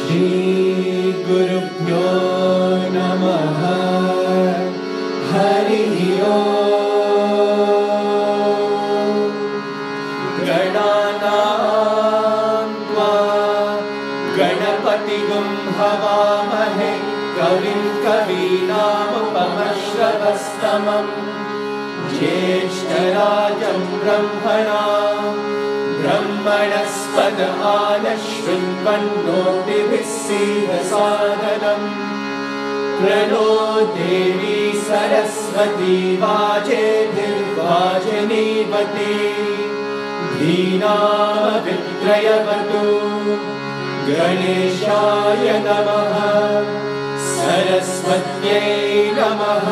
श्रीगुरुभ्यो नमः। हरिः ओम्। गणानां त्वा गणपतिगुं हवामहे कविं कवीनामुपमश्रवस्तमम् ज्येष्ठराजं ब्रह्मणस्पद आनशृण्वन्नोतिभिः सीदसादनम् प्रणो देवी सरस्वती वाजेभिर्वाजनीवती धीनामवित्रयवतु। गणेशाय नमः सरस्वत्यै नमः।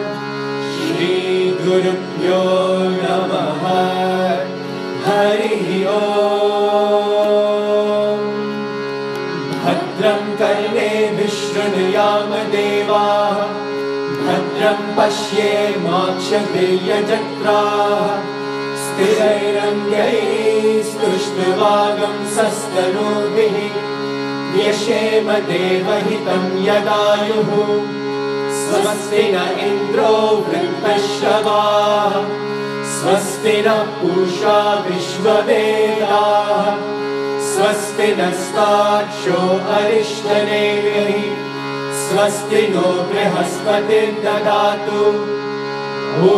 श्रीगुरुभ्यो नमः। हरिः ओम्। भद्रं कर्णेभिः शृणुयाम देवाः भद्रं पश्येमाक्षभिर्यजत्राः स्थिरैरङ्गैस्तुष्टुवागंसस्तनूभिः व्यशेम देवहितं यदायुः। स्वस्ति न इन्द्रो वृद्धश्रवाः स्वस्ति नः पूषा विश्ववेदाः स्वस्ति नस्तार्क्ष्यो अरिष्टनेमिः स्वस्ति नो बृहस्पतिर्दधातु। ॐ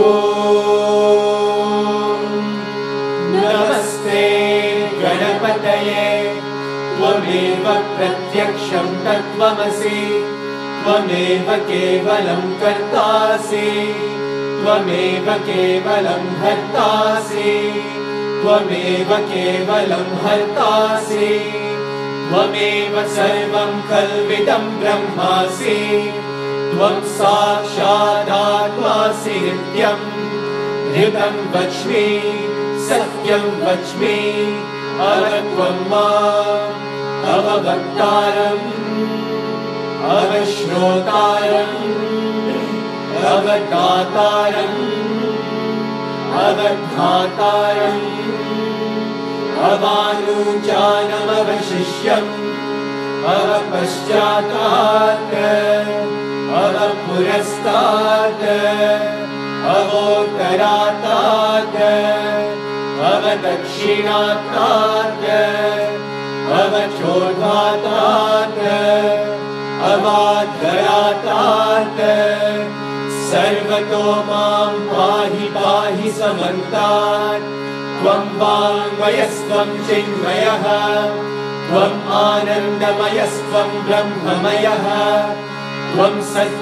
नमस्ते गणपतये त्वमेव प्रत्यक्षं तत्त्वमसि त्वमेव केवलं कर्तासि त्वमेव केवलं भर्तासि त्वमेव केवलं हर्तासि त्वमेव सर्वं खल्विदं ब्रह्मासि त्वं साक्षादात्मासि नित्यं। हृदं वच्मि सत्यं वच्मि अवत्वं माम् अववक्तारम् अवश्रोतारम् अवदातारम् अवधातारम् अवानुजानमवशिष्यम् अवपश्चातात् अवपुरस्तात् अवोत्तरातात् अवदक्षिणातात् अवचोर्ध्वातात् अवाधरातात् सर्वतो मां पाहि पाहि समन्तात्। त्वं वाङ्मयस्त्वं चिन्मयः त्वं आनन्दमयस्त्वं ब्रह्ममयः त्वं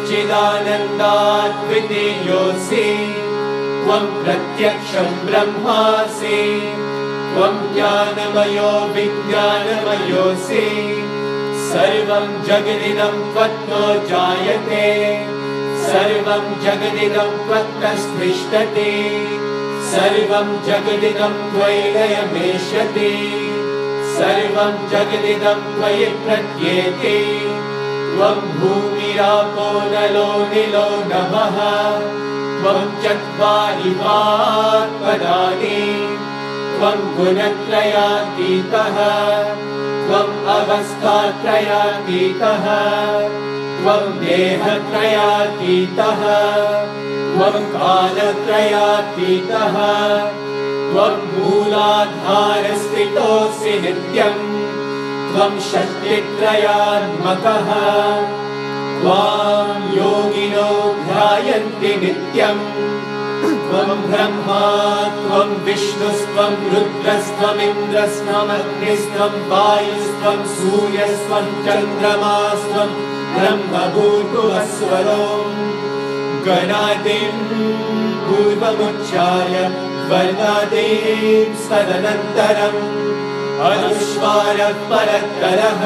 सच्चिदानन्दाद्वितीयोऽसि त्वं प्रत्यक्षं ब्रह्मासि त्वं ज्ञानमयो विज्ञानमयोऽसि सर्वं जगदिदं त्वत्तो जायते सर्वं जगदिदं त्वत्तस्तिष्ठति सर्वं जगदिदं त्वयि लयमेष्यति सर्वं जगदिदं त्वयि प्रत्येति। त्वं भूमिरापो नलो निलो नभः त्वं चत्वारि वाक्पदानि त्वं गुणत्रयातीतः त्वं अवस्थात्रयातीतः त्वं देहत्रयातीतः त्वं कालत्रयातीतः त्वं मूलाधारस्थितोऽसि नित्यं त्वं शक्तित्रयात्मकः त्वां योगिनो ध्यायन्ति नित्यं। त्वं ब्रह्मा त्वं विष्णुस्त्वं रुद्रस्त्वमिन्द्रस्त्वमग्निस्त्वं वायुस्त्वं सूर्यस्त्वं चन्द्रमास्त्वं ब्रह्मभूर्भुवस्वरो। गणादिं पूर्वमुच्चार्य वर्णादिं तदनन्तरम् अनुस्वारः परत्तरः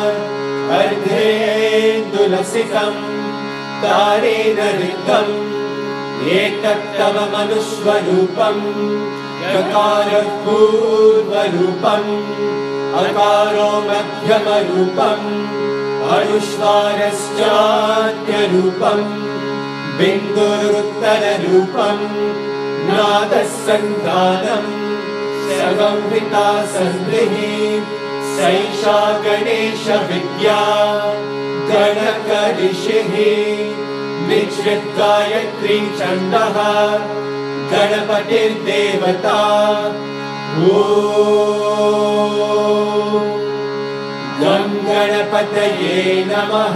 अर्धेन्दुलसितं तारेण ऋद्धम् एतत्तव मनुस्वरूपम्। ककारः पूर्वरूपम् अकारो मध्यमरूपम् अनुस्वारश्चाद्यरूपम् बिन्दुरुत्तररूपम् नादः सन्धानम् संहिता सन्धिः सैषा गणेशविद्या गणकऋषिः निश्चित गायत्री छन्दः गणपतिर्देवता गं गणपतये नमः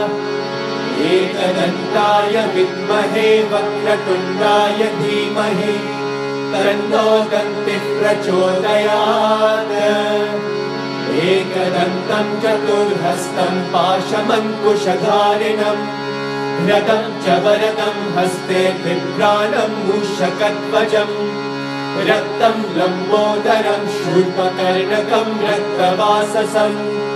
एकदन्ताय विद्महे वक्रतुण्डाय धीमहि तन्नो दन्तिः प्रचोदयात् एकदन्तं चतुर्हस्तं पाशमङ्कुशधारिणम् रथं च वरदं हस्ते बिभ्राणं मूषकध्वजम् रक्तं लम्बोदरं शूर्पकर्णकं रक्तवाससं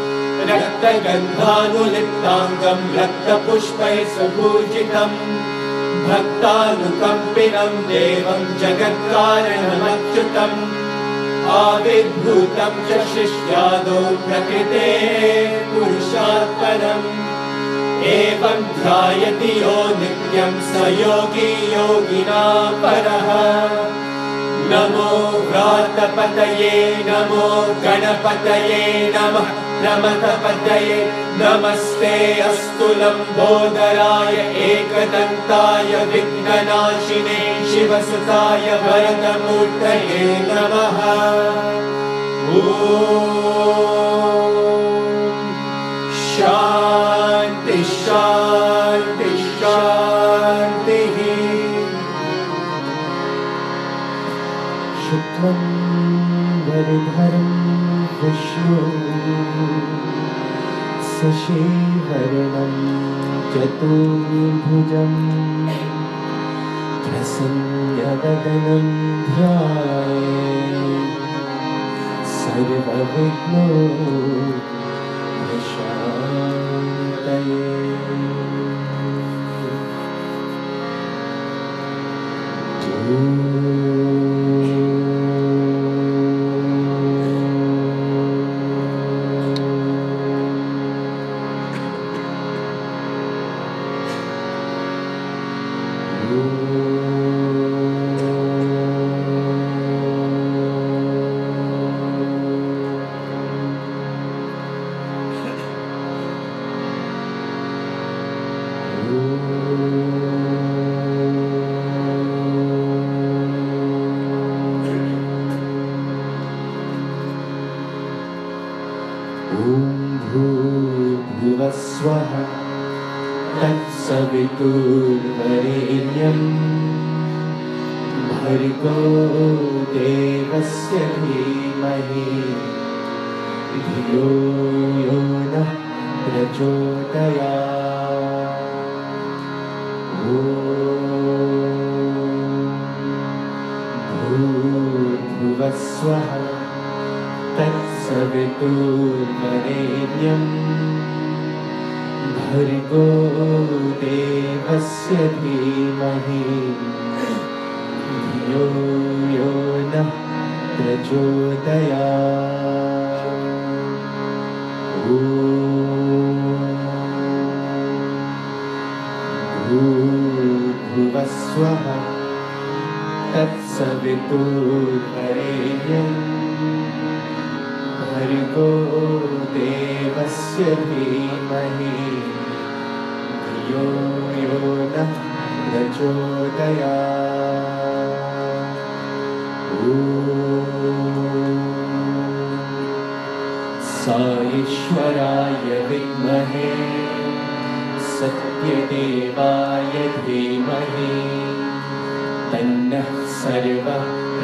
रक्तगन्धानुलिप्ताङ्गं रक्तपुष्पैः सुपूजितम् भक्तानुकम्पिनं देवं जगत्कारणमच्युतम् आविर्भूतं च शिष्यादौ प्रकृते पुरुषात्परम् एवं ध्यायति यो नित्यं स योगी योगिनां परः नमो व्रातपतये नमो गणपतये नमः प्रमथपतये नमस्ते अस्तु लम्बोदराय एकदन्ताय विघ्ननाशिने शिवसुताय वरदमूर्तये नमः शान्ति शान्ति शान्तिः शुक्लं वरधरं विष्णु शशिवर्णं चतुर्भुजं प्रसन्नवदनं ध्यायेत् सर्वविघ्नोपशान्तये। भूर्भुवस्वः तत्सवितुर्वरेण्यं भर्गो देवस्य धीमहि धियो यो नः प्रचोदयात्। भूर्भुवस्वः तत्सवितुर्वरेण्यं भर्गो देवस्य धीमहि धियो यो नः प्रचोदयात्। भूर्भुवस्वः तत्सवितुर्वरेण्यं भर्गो देवस्य धीमहि धियो यो नः प्रचोदयात्। साईश्वराय विद्महे सत्यदेवाय धीमहि तन्नः सर्वः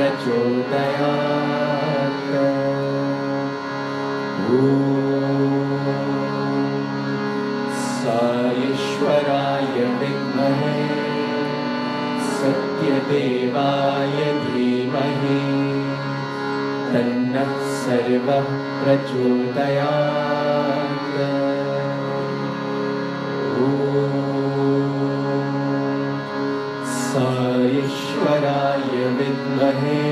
प्रचोदयात्। साईश्वराय विद्महे सत्यदेवाय धीमहि तन्नः सर्वः प्रचोदयात्। साईश्वराय विद्महे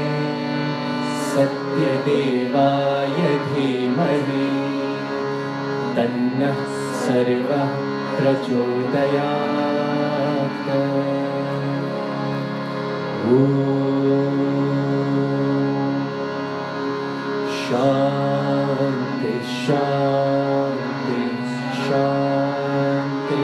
सत्यदेवाय धीमहि तन्नः सर्वः प्रचोदयात्। शांति शांति शांति।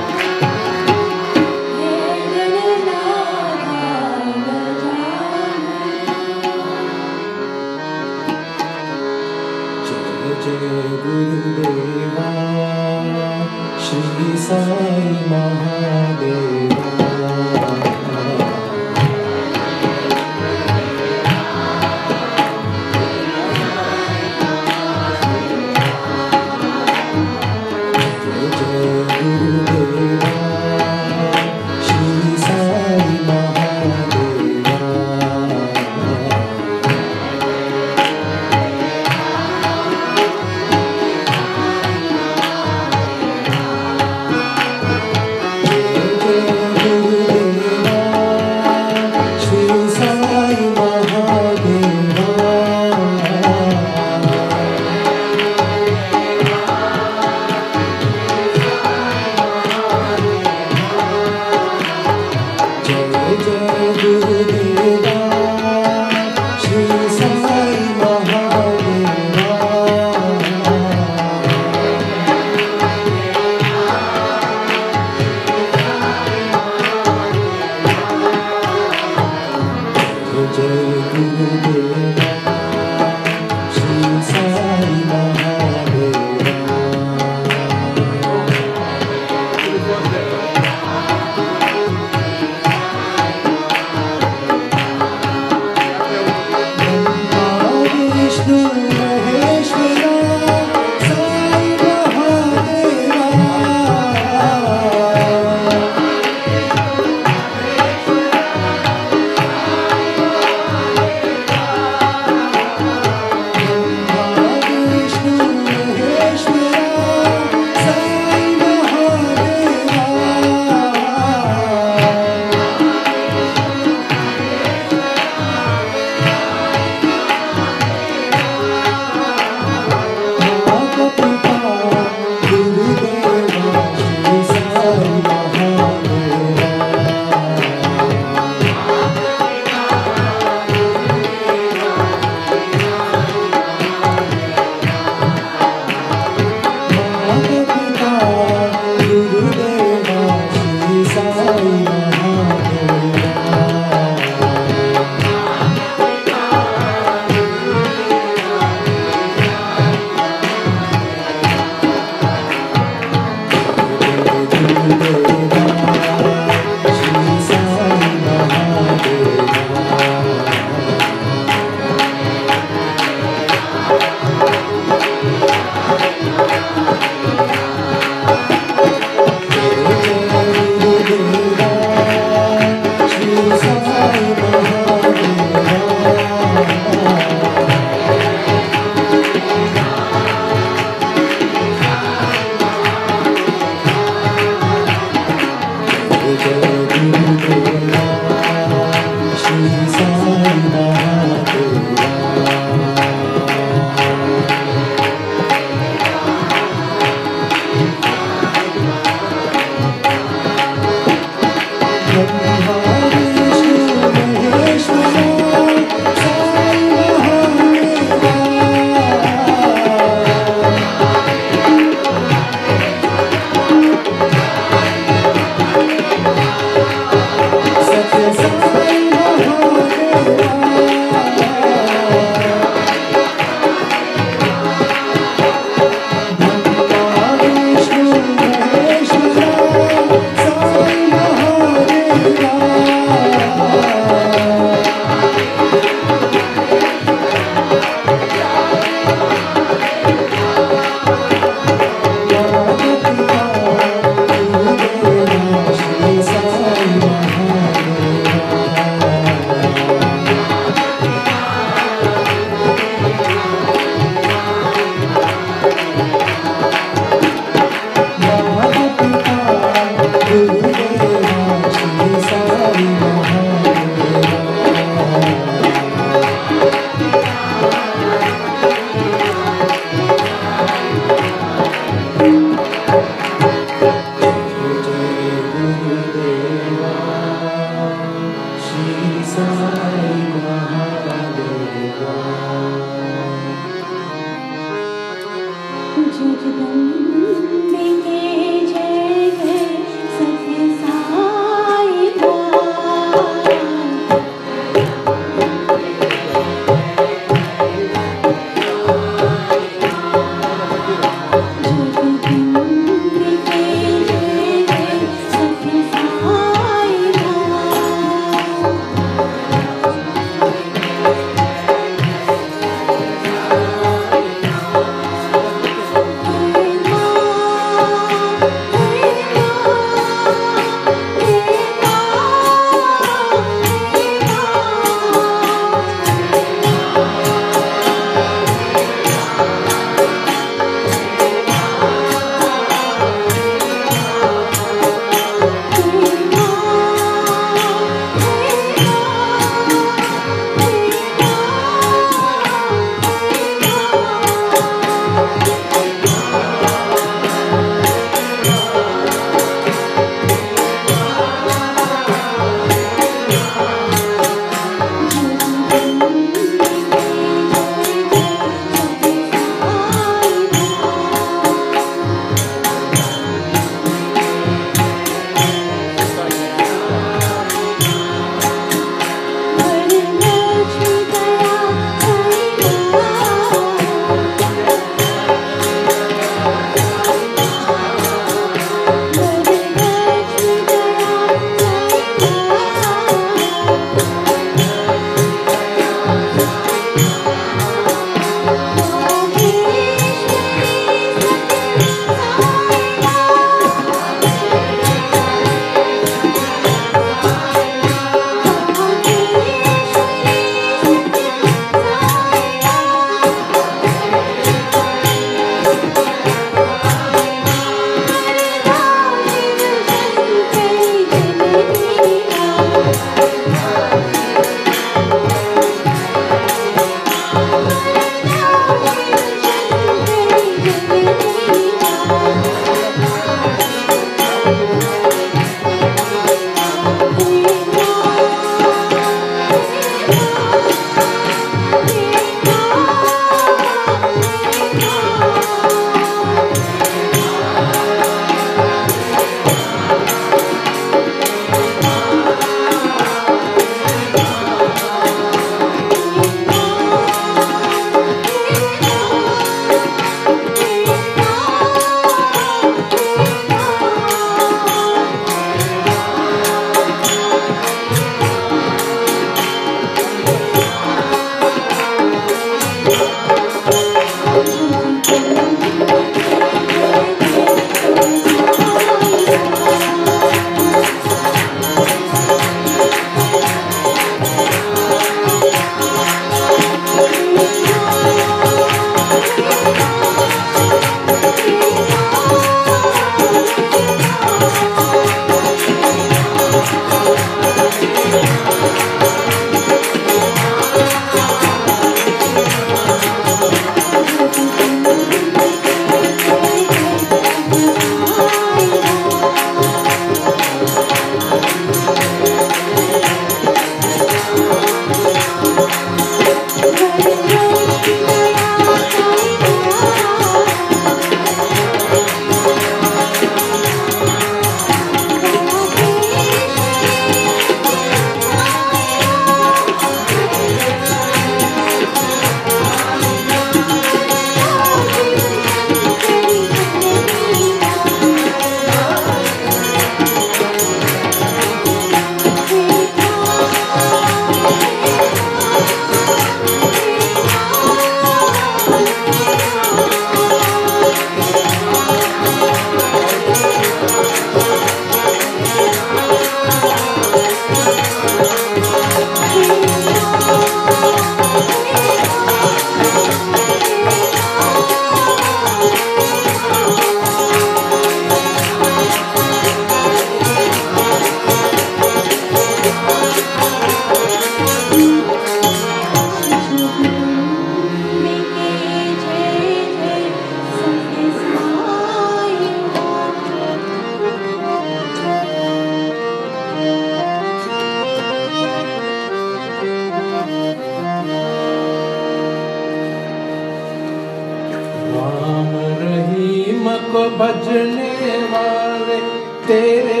भजने वाले तेरे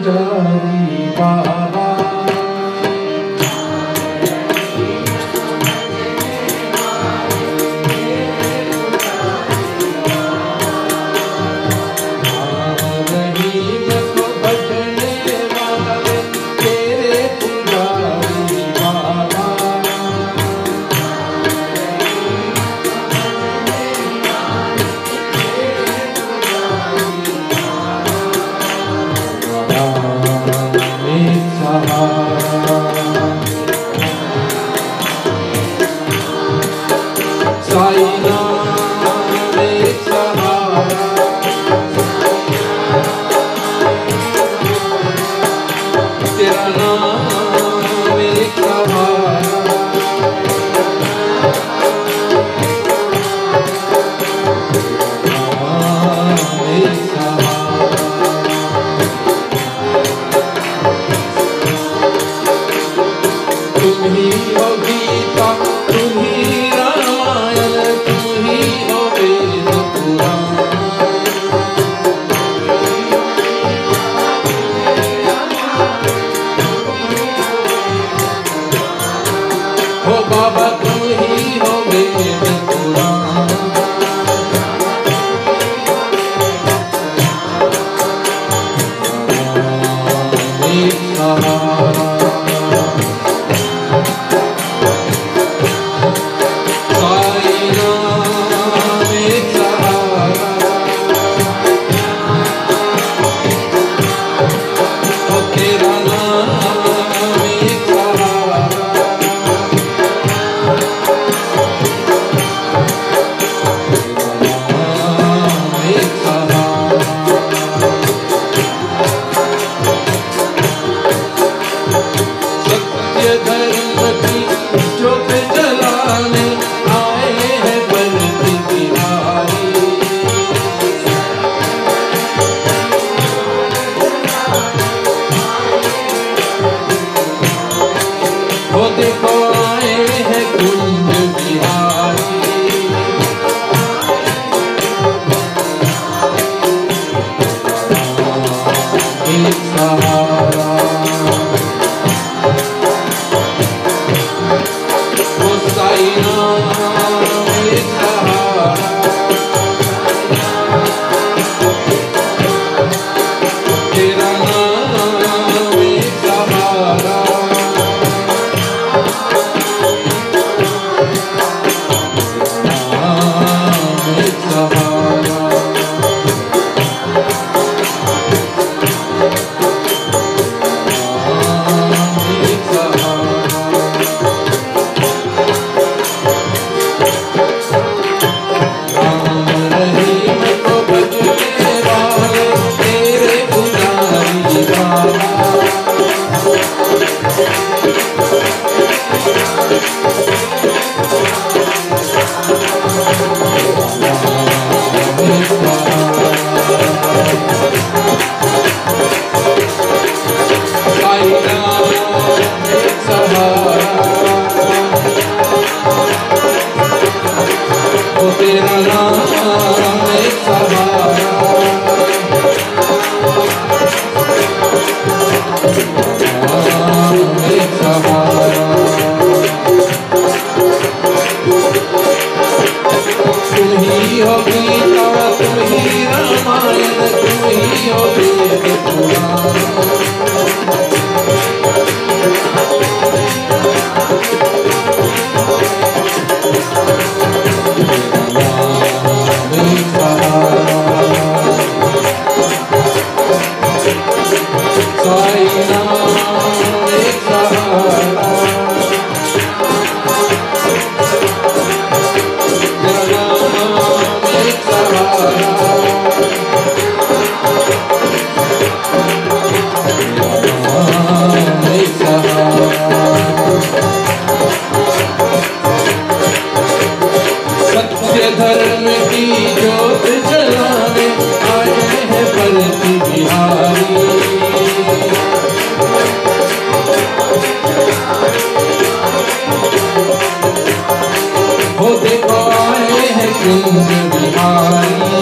पुजारी बाबा, तुम ही हो गीता, तुम ही रामायण, तुम वो तेरा नाम एक सहारा, नाम एक सहारा। तुम ही हो गीता, तुम ही रामायण, तुम ही हो वेद पुराण। धर्म की ज्योत जलाने आए हैं बल्कि बिहारी। हो देखो आए हैं कुंज बिहारी।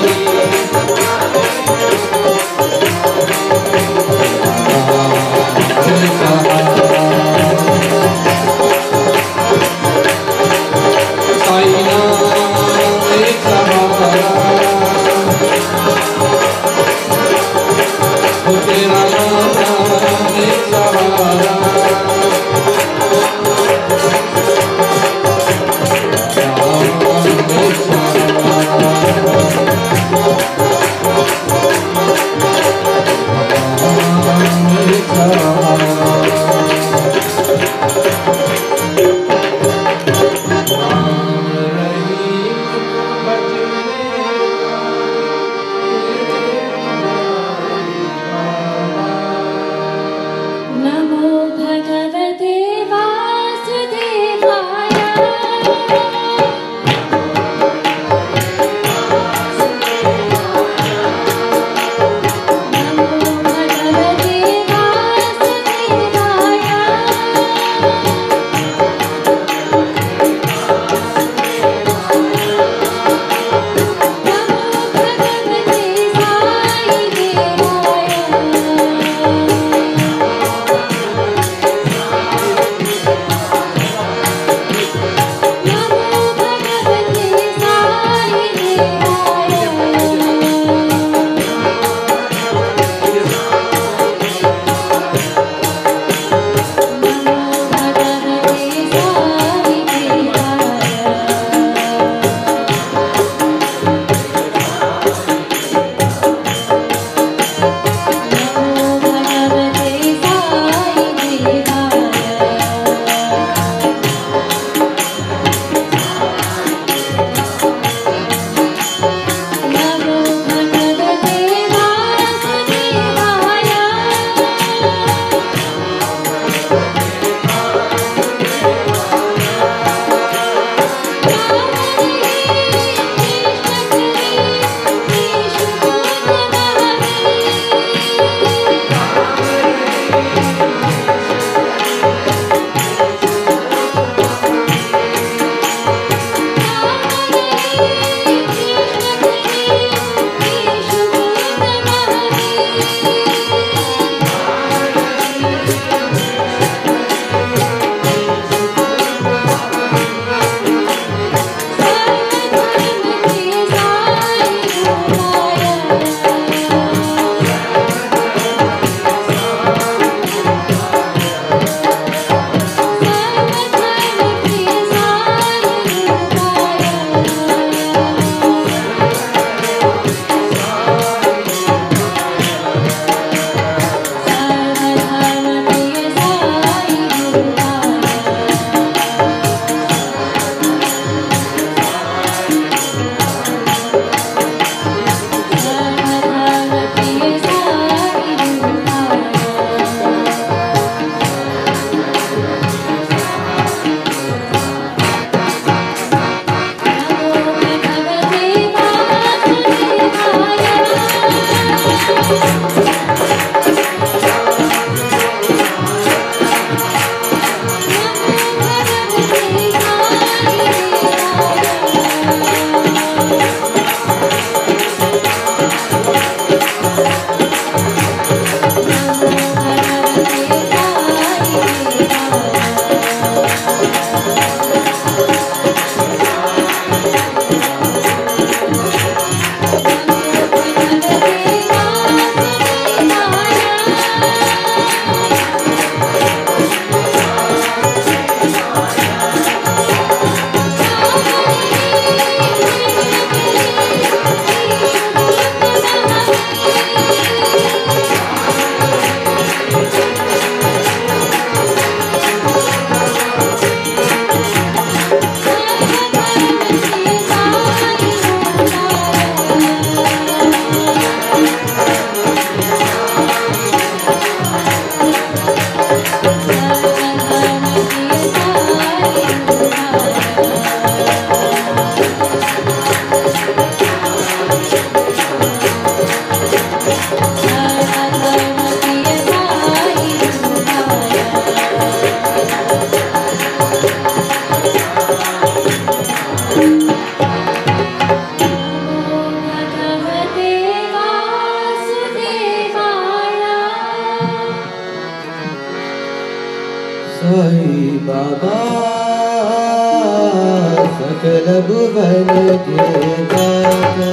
सकल भुवन के दाता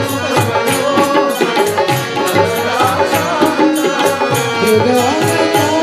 Yoga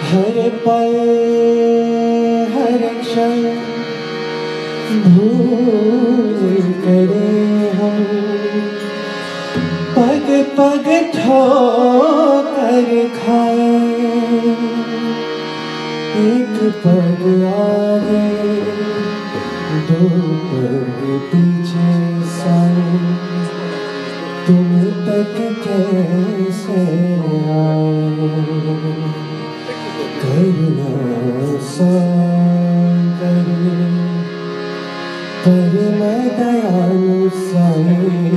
हर पल हर क्षण भूल करे हम, पग पग ठोकर खाए, एक पग आगे दो पग पीछे साए, तुम तक कैसे आए, करुणा सागर परम दयालु साईं,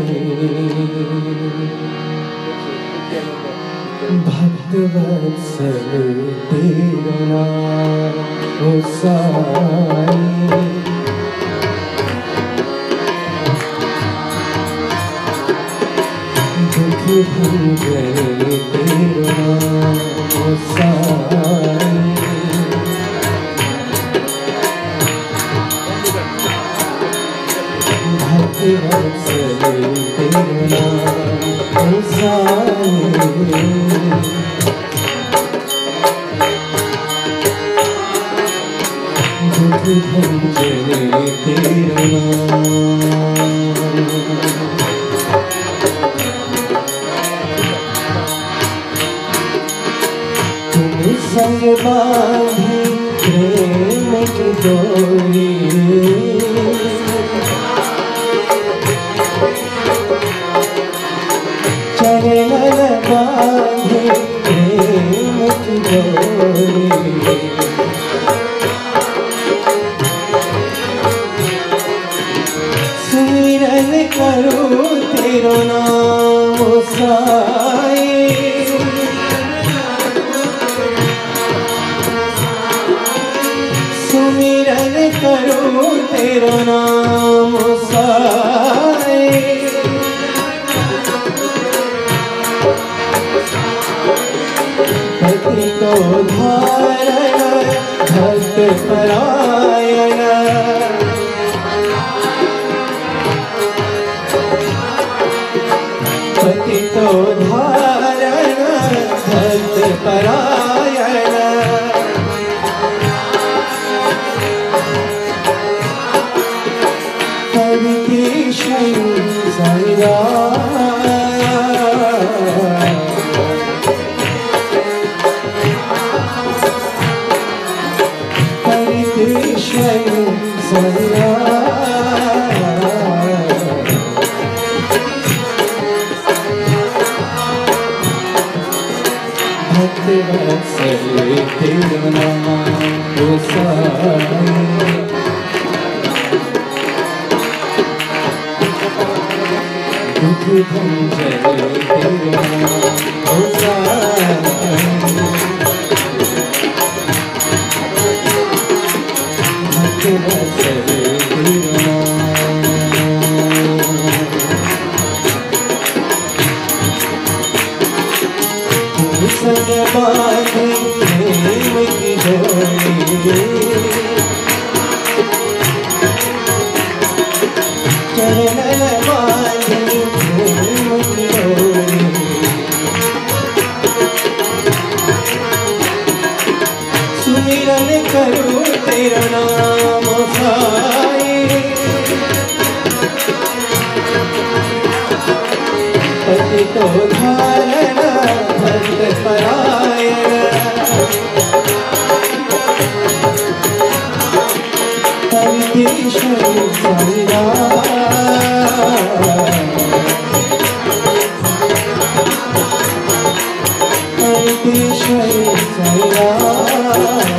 भक्त वत्सल तेरा नाम ओ साईं, दुख भंजन तेरा नाम ओ साईं, भक्त वत्सल तेरा नाम ओ साईं, दुख भंजन तेरा नाम, तुम संग बांधी प्रेम की डोरी, चरण बांधे प्रेम की डोरी, सुमिरन करूं तेरा नाम ओ साईं, सुमिरन करूं तेरा नाम ओ साईं, पति को धारण भक्त परायण, पति को धारण भक्त परायण, परितीक्षण साईं, परितीक्षण साईं, भक्त वत्सल तेरा नाम ओ साईं, दुख भंजन तेरा नाम ओ साईं, भक्त वत्सल तेरा नाम, तुम संग बांधे प्रेम की डोरी, चरण बांधे प्रेम की डोरी, सुमिरन करूं तेरा नाम ओ साईं, पति को धारण भक्त परायण, परितीक्षण साईं, परितीक्षण साईं,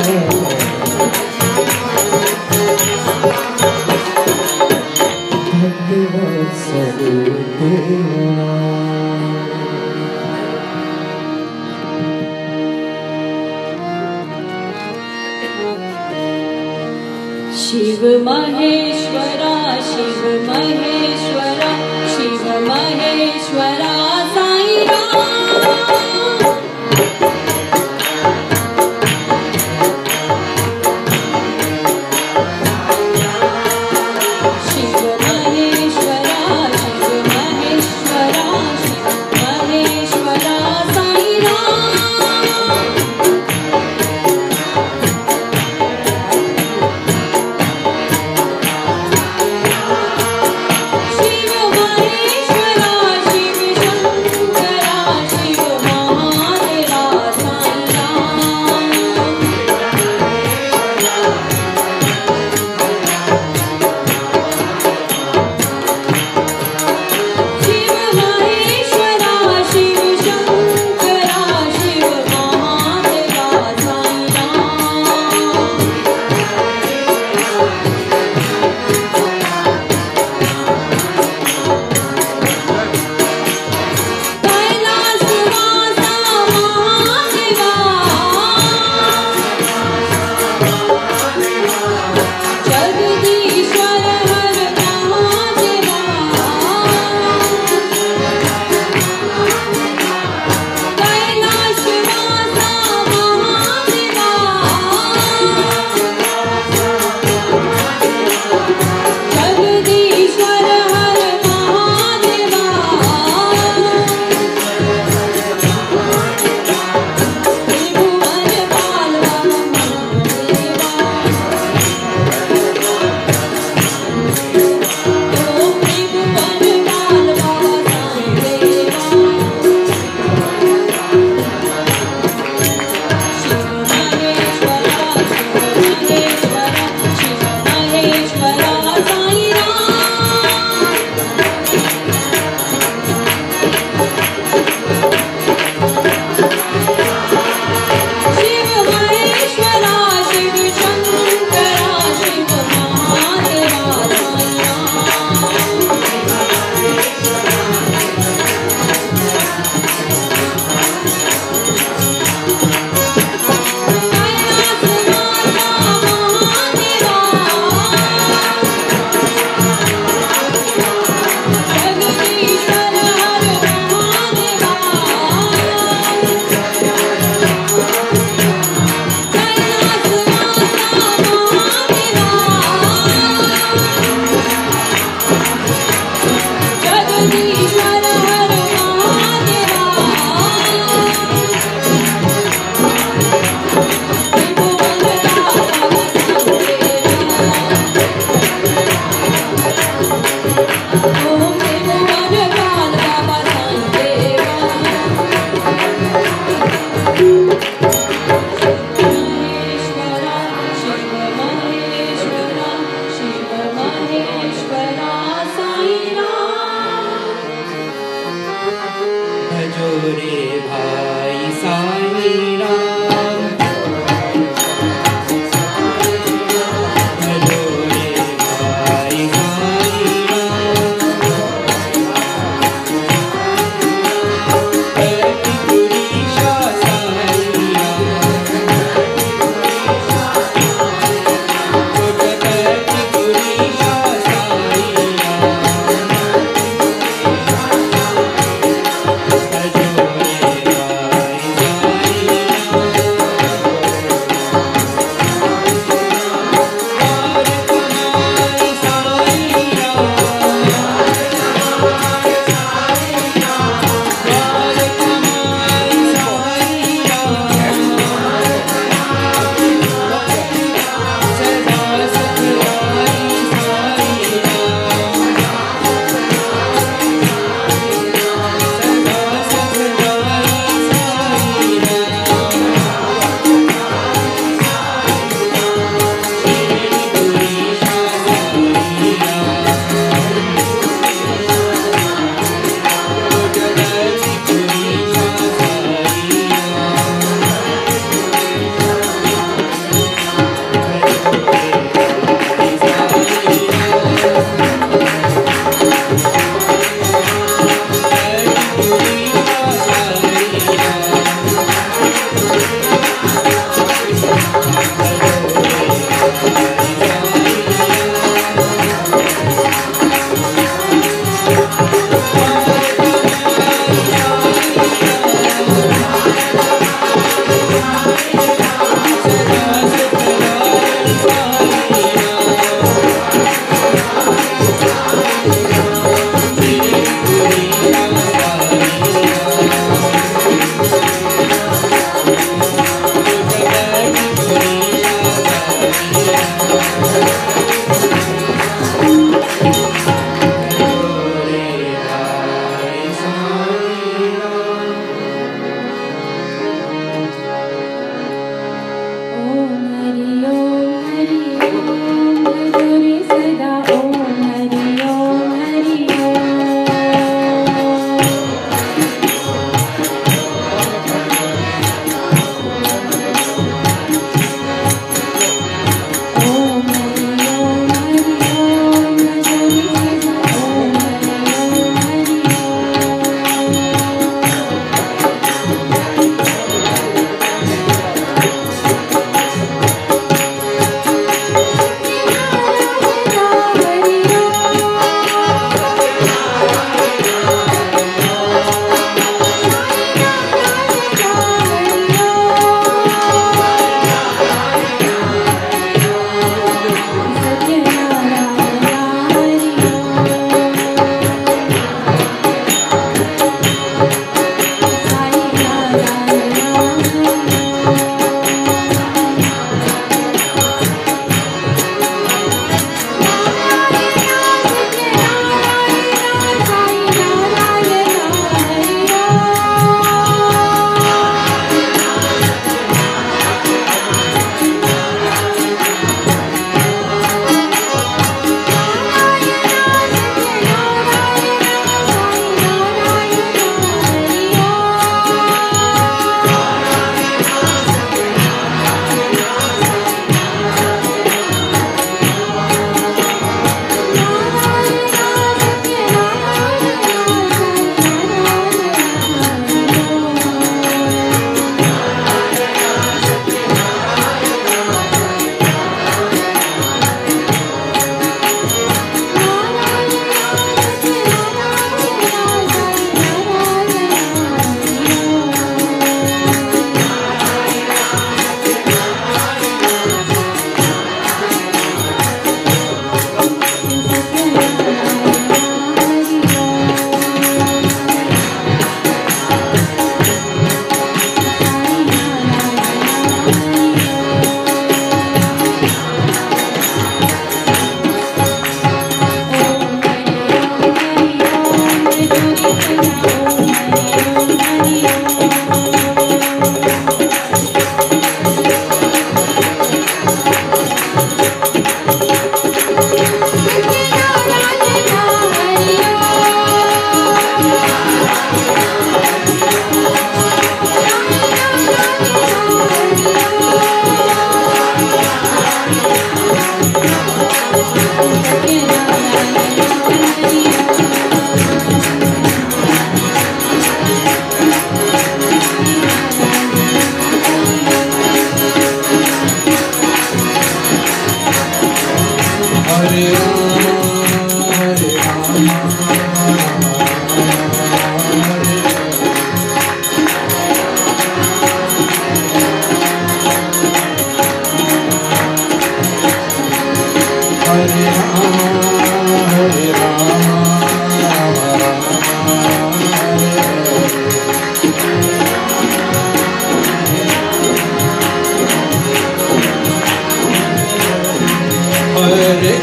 भक्त वत्सल तेरा नाम, शिव महेश्वरा शिव महेश्वरा शिव महेश्वरा साईं राम, शिव महेश्वरा शिव महेश्वरा शिव महेश्वरा साईं राम, भाई साईं राम भजो रे भाई साईं राम करती पुरीशा साईं राम करती पुरीशा साईं राम भजो रे भाई Sai Ram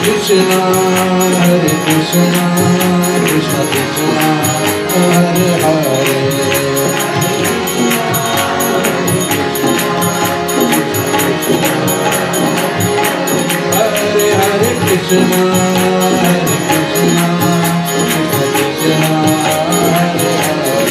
Krishna, Hare Krishna, Krishna Krishna, Hare Hare. Hare Hare Krishna, Hare Krishna, Krishna Krishna, Hare Hare.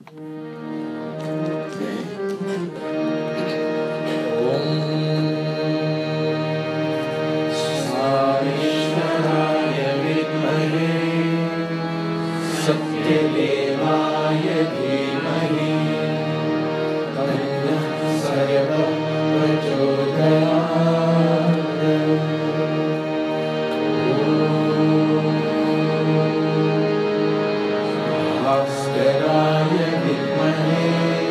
साईश्वराय विद्महे सत्यदेवाय धीमहि तन्नः सर्वः प्रचोदयात्। भास्कराय विद्महे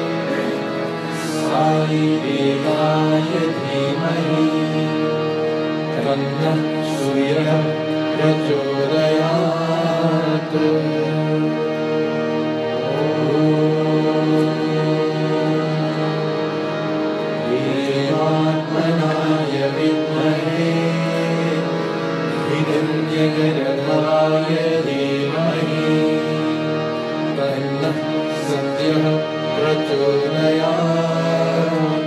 साईदेवाय धीमहि तन्नः सूर्यः प्रचोदयात्। देवात्मनाय विद्महे हिरण्यगर्भाय धीमहि तन्नः सत्यः प्रचोदयात्।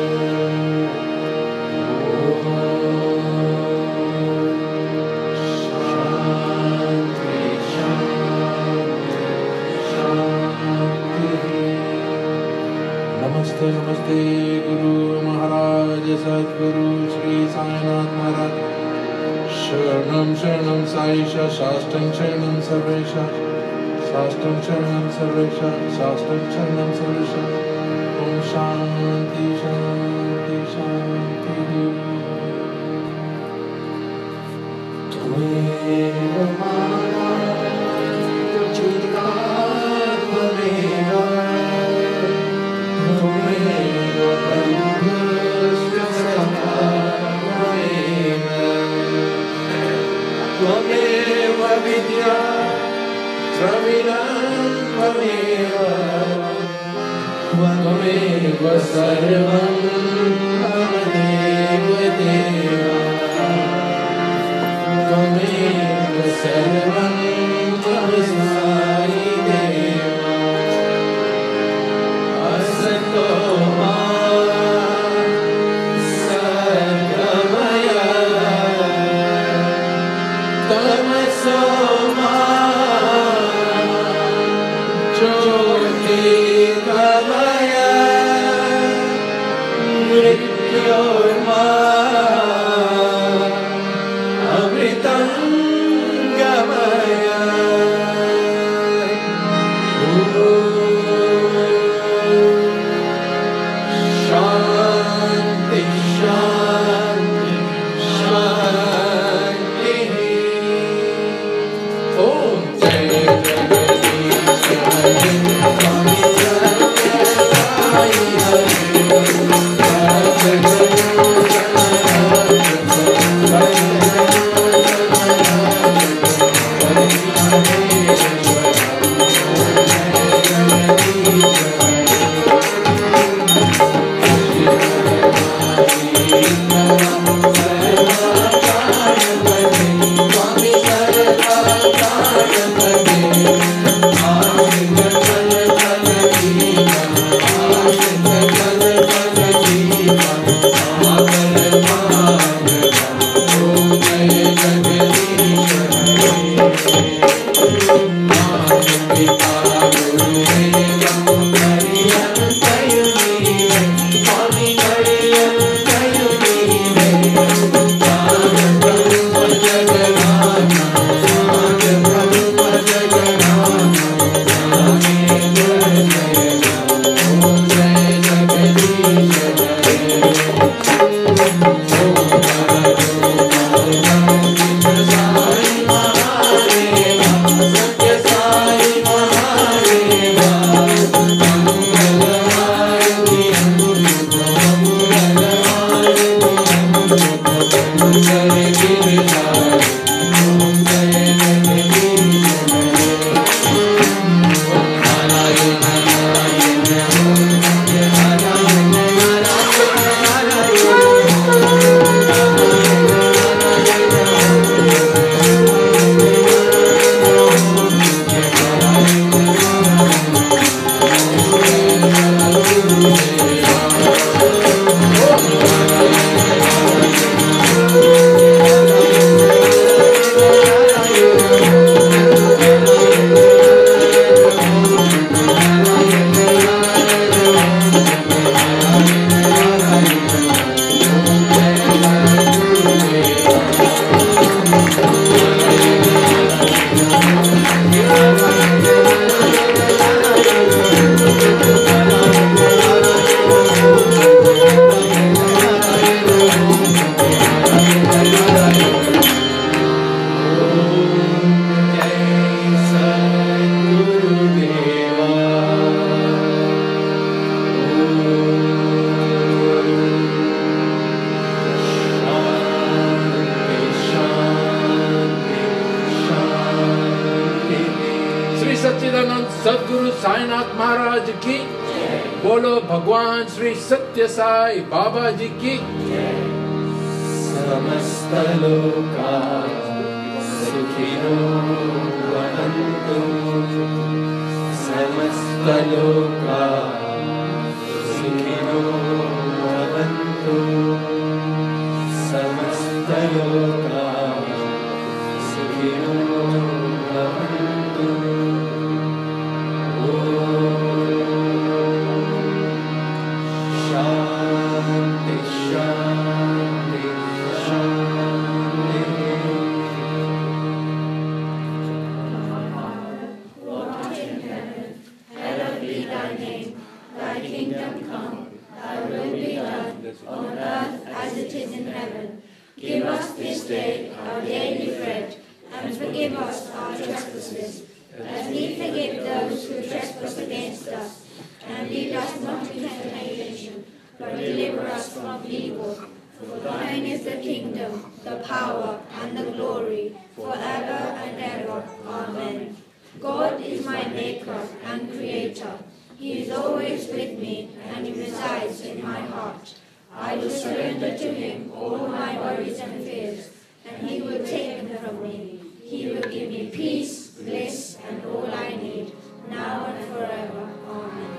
नमस्ते नमस्ते गुरु महाराज सद्गुरु श्री साईनाथ महाराज। शरणं शरणं साईशा साष्टं शरणं सर्वेशा साष्टं शरणं सर्वेशा साष्टं शरणं सर्वेशा। ओम शांति शांति शांति। त्वमेव माता चिदात्ममेव त्वमेव ब्रह्मस्य सत्त्वमेव त्वमेव विद्या द्रविणं त्वमेव त्वमेव सर्वं मम देव देव त्वमेव सर्वं मम साई देव। असतो मा सद्गमय तमसो मा ज्योतिर्गमय मृत्योर्मा अमृतं गमय। शान्ति शान्ति शान्तिः। ॐ जय जगदीश हरे स्वामी सत्य रघुनाथ महाराज की, बोलो भगवान श्री सत्य साई बाबा जी की। समस्त लोका सुखिनो भवन्तु, समस्त लोका सुखिनो भवन्तु, समस्त लोका सुखिनो भवन्तु। शांति शांति शांति। Lord in heaven, hallowed be thy name. Thy kingdom come, thy will be done, on earth as it is in heaven. Give us this day our daily bread, and forgive us our trespasses, as we forgive those who trespass against us. And lead us not into temptation, but deliver us from evil. For thine is the kingdom, the power, and the glory, forever and ever. Amen. God is my maker and creator. He is always with me, and he resides in my heart. I will surrender to him all my worries and fears, and he will take them from me. He will give me peace, bliss, and all I need, now and forever. Amen.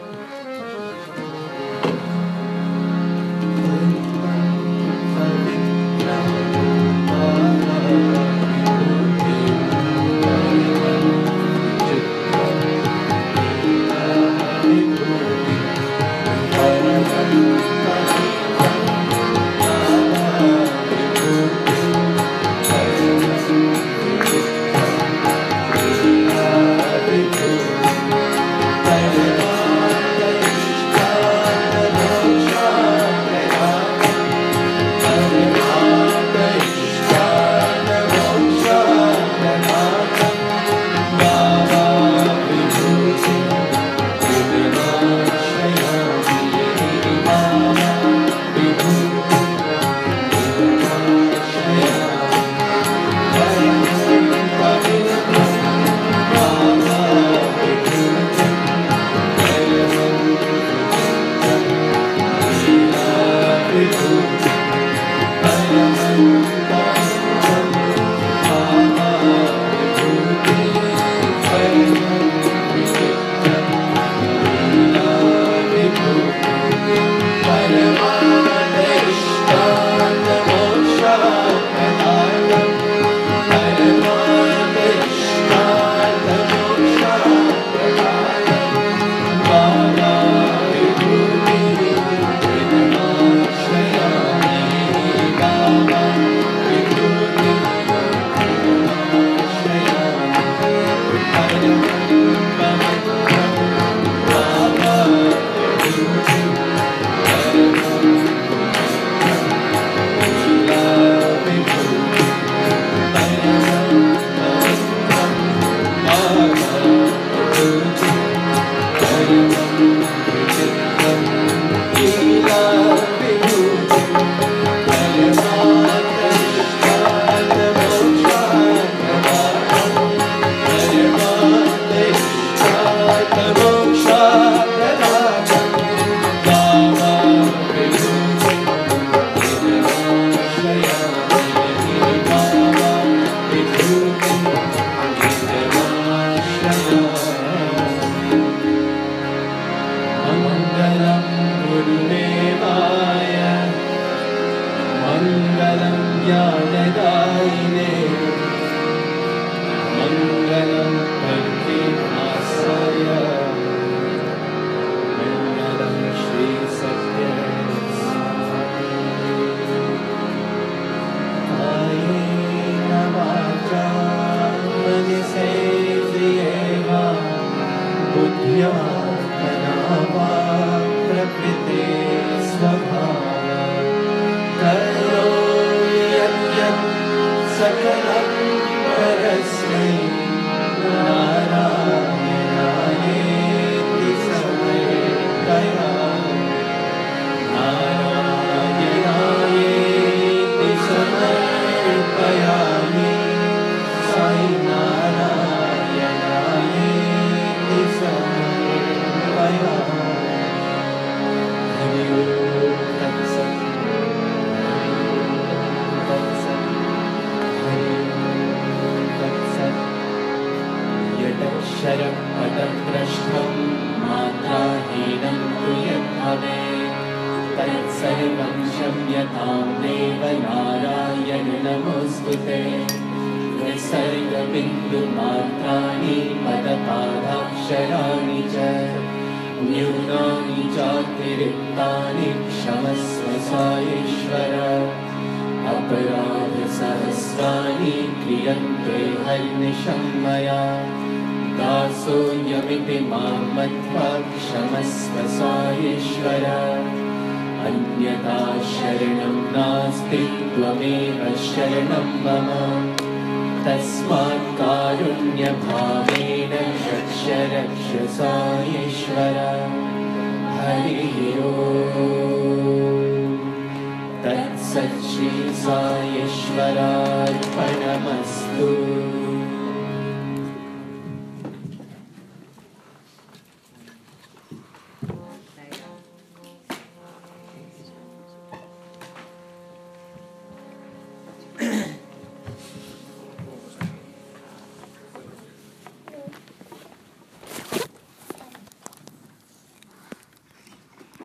सर्वं क्षम्यतां देव नारायण नमोऽस्तु ते विसर्गबिन्दुमात्राणि पदपादाक्षराणि च न्यूनानि चातिरिक्तानि क्षमस्व साईश्वर अपराधसहस्राणि क्रियन्ते हर्निशं मया दासोऽयमिति मां मत्वा क्षमस्व साईश्वर अन्यथा शरणं नास्ति त्वमेव शरणं मम तस्मात् कारुण्यभावेन रक्ष रक्ष साईश्वर हरिः ओम् तत्सत् श्री साईश्वरार्पणमस्तु।